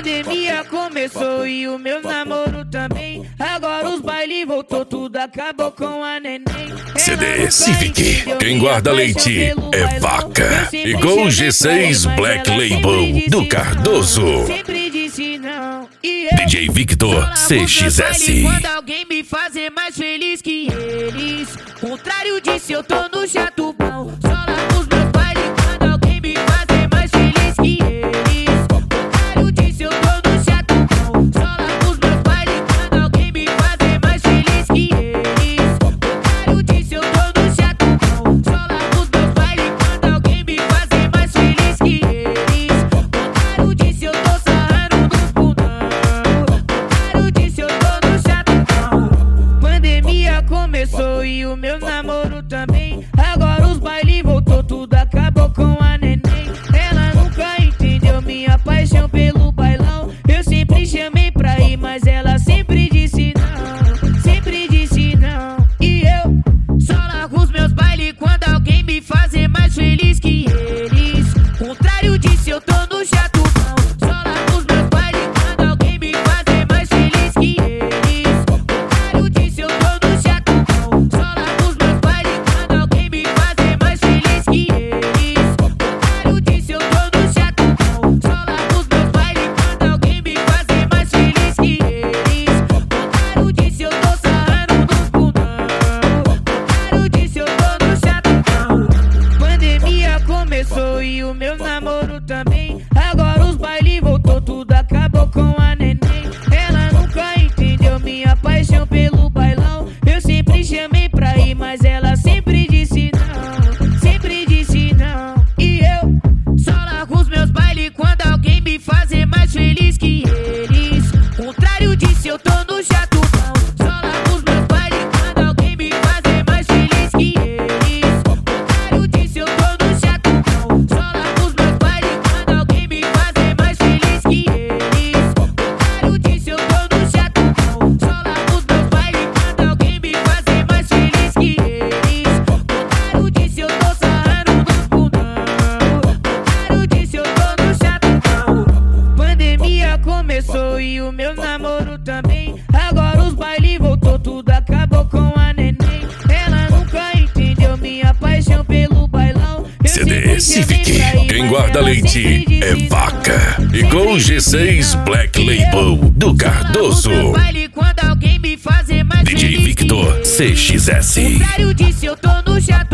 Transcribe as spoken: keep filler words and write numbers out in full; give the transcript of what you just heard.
Pandemia começou e o meu namoro também. Agora os bailes voltou, tudo acabou com a neném. C D Civic, quem guarda leite é vaca. E Gol G seis Black Label do Cardoso. Sempre disse não e eu D J Victor C X S. quando alguém me fazer mais feliz que eles. Contrário disso, eu tô no jato bom. Só largo os meus bailes quando alguém me fazer mais feliz que eles. Contrário disso, eu tô no jato bom. Só largo os meus bailes quando alguém me fazer mais feliz que eles. Contrário disso, eu tô no jato bom. Só largo os meus bailes quando alguém me fazer mais feliz que eles. Contrário disso, eu tô sarrando no fundão. Contrário disso, eu tô no jato bom. Pandemia começou e o meu namoro também. Agora os bailes voltou, tudo acabou com a neném. Ela nunca entendeu minha paixão pelo bailão. Eu sempre chamei pra ir, mas ela sempre disse não. Sempre disse não. E eu só largo os meus bailes quando alguém me fazer mais feliz que eles. Contrário disso, eu tô no jato bom. Só largo os meus bailes quando alguém me fazer mais feliz que eles. Contrário disso, eu tô no jato bom. Só largo os meus bailes quando alguém me fazer mais feliz que eles. Contrário disso, eu tô no jato bom. Só largo os meus bailes quando alguém me fazer mais feliz que eles. Contrário disso, eu tô sarrando no fundão. Contrário disso, eu tô no jato bom. Pandemia começou e o meu namoro também. Agora os bailes voltou, tudo acabou com a neném. Ela nunca entendeu minha paixão pelo bailão. Eu sempre chamei pra ir, mas ela sempre disse não. Sempre disse não. E eu só largo os meus bailes quando alguém me fazer mais feliz que eles. Contrário disso, eu tô no jato bom. Só largo os meus bailes quando alguém me fazer mais feliz que eles. Contrário disso, eu tô no jato bom. Só largo os meus bailes quando alguém me fazer mais feliz que eles. Contrário disso, eu tô no jato bom. Só largo os meus bailes quando alguém me fazer mais feliz que eles. Contrário disso, eu tô sarrando no fundão. Contrário disso, eu tô no jato bom. Pandemia começou e o meu namoro também. Agora os bailes voltou, tudo acabou com a neném. Ela nunca entendeu minha paixão pelo bailão. Eu C D sempre chamei Civic, pra ir, quem mas guarda ela leite sempre disse é não. vaca. E Sempre Gol G disse seis não. Black E eu Label do só largo Cardoso. os meus bailes quando alguém me fazer mais D J feliz que Victor eles. C X S. Contrário disso, eu tô no jato